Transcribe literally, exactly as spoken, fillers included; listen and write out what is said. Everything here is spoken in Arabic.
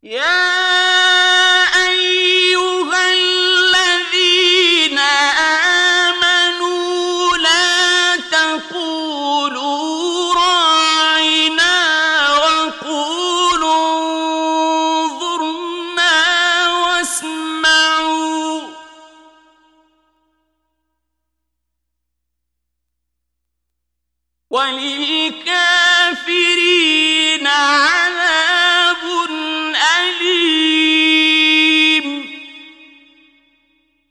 يا أيها الذين آمنوا لا تقولوا راعنا وقولوا انظرنا واسمعوا وللكافرين